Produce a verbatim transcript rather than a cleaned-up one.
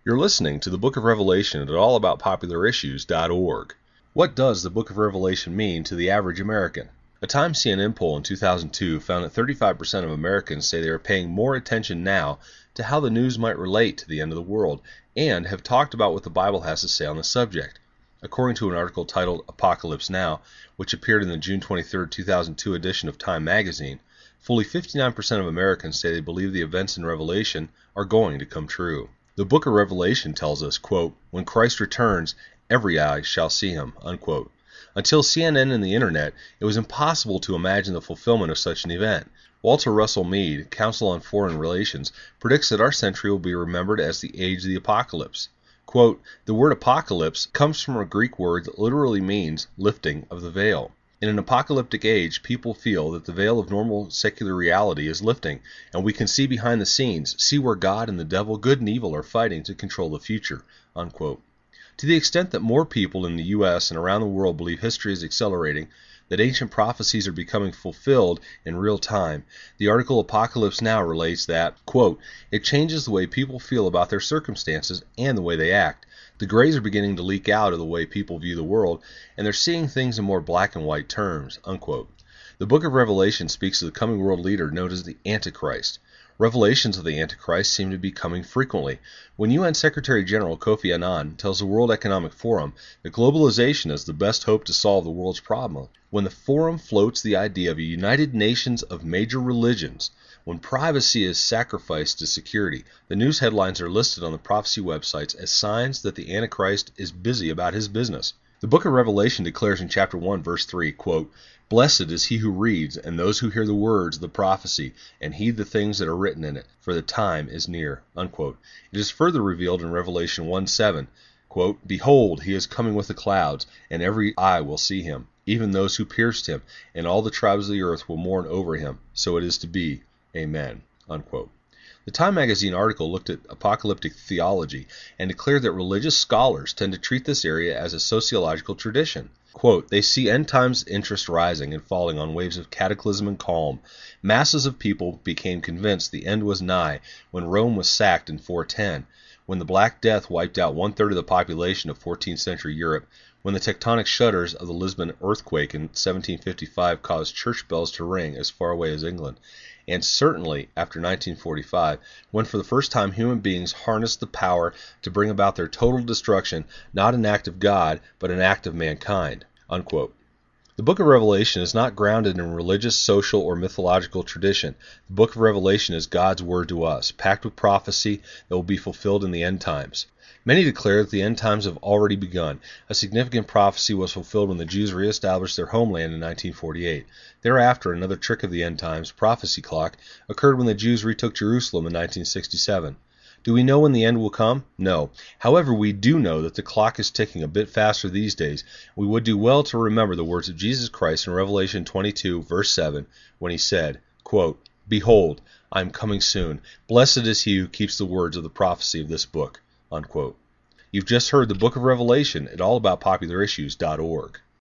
You're listening to the Book of Revelation at all about popular issues dot org. What does the Book of Revelation mean to the average American? A Time C N N poll in two thousand two found that thirty-five percent of Americans say they are paying more attention now to how the news might relate to the end of the world, and have talked about what the Bible has to say on the subject. According to an article titled Apocalypse Now, which appeared in the June twenty-third, two thousand two edition of Time magazine, fully fifty-nine percent of Americans say they believe the events in Revelation are going to come true. The book of Revelation tells us, quote, "When Christ returns, every eye shall see him," unquote. Until C N N and the Internet, it was impossible to imagine the fulfillment of such an event. Walter Russell Mead, Counsel on Foreign Relations, predicts that our century will be remembered as the age of the apocalypse. Quote, "The word apocalypse comes from a Greek word that literally means lifting of the veil. In an apocalyptic age, people feel that the veil of normal secular reality is lifting, and we can see behind the scenes, see where God and the devil, good and evil, are fighting to control the future," unquote. To the extent that more people in the U S and around the world believe history is accelerating, that ancient prophecies are becoming fulfilled in real time, the article Apocalypse Now relates that, quote, "It changes the way people feel about their circumstances and the way they act. The grays are beginning to leak out of the way people view the world, and they're seeing things in more black and white terms," unquote. The book of Revelation speaks of the coming world leader known as the Antichrist. Revelations of the Antichrist seem to be coming frequently. When U N Secretary General Kofi Annan tells the World Economic Forum that globalization is the best hope to solve the world's problem, when the forum floats the idea of a United Nations of major religions, when privacy is sacrificed to security, the news headlines are listed on the prophecy websites as signs that the Antichrist is busy about his business. The book of Revelation declares in chapter one, verse three, quote, "Blessed is he who reads, and those who hear the words of the prophecy, and heed the things that are written in it, for the time is near," unquote. It is further revealed in Revelation one seven, quote, "Behold, he is coming with the clouds, and every eye will see him, even those who pierced him, and all the tribes of the earth will mourn over him. So it is to be. Amen," unquote. The Time magazine article looked at apocalyptic theology and declared that religious scholars tend to treat this area as a sociological tradition. Quote, "They see end times interest rising and falling on waves of cataclysm and calm. Masses of people became convinced the end was nigh when Rome was sacked in four ten, when the Black Death wiped out one-third of the population of fourteenth century Europe, when the tectonic shudders of the Lisbon earthquake in seventeen fifty-five caused church bells to ring as far away as England, and certainly after nineteen forty-five, when for the first time human beings harnessed the power to bring about their total destruction, not an act of God, but an act of mankind," unquote. The book of Revelation is not grounded in religious, social, or mythological tradition. The book of Revelation is God's word to us, packed with prophecy that will be fulfilled in the end times. Many declare that the end times have already begun. A significant prophecy was fulfilled when the Jews reestablished their homeland in nineteen forty-eight. Thereafter, another trick of the end times, prophecy clock, occurred when the Jews retook Jerusalem in nineteen sixty-seven. Do we know when the end will come? No. However, we do know that the clock is ticking a bit faster these days. We would do well to remember the words of Jesus Christ in Revelation twenty-two, verse seven, when he said, quote, "Behold, I am coming soon. Blessed is he who keeps the words of the prophecy of this book," unquote. You've just heard the book of Revelation at all about popular issues dot org.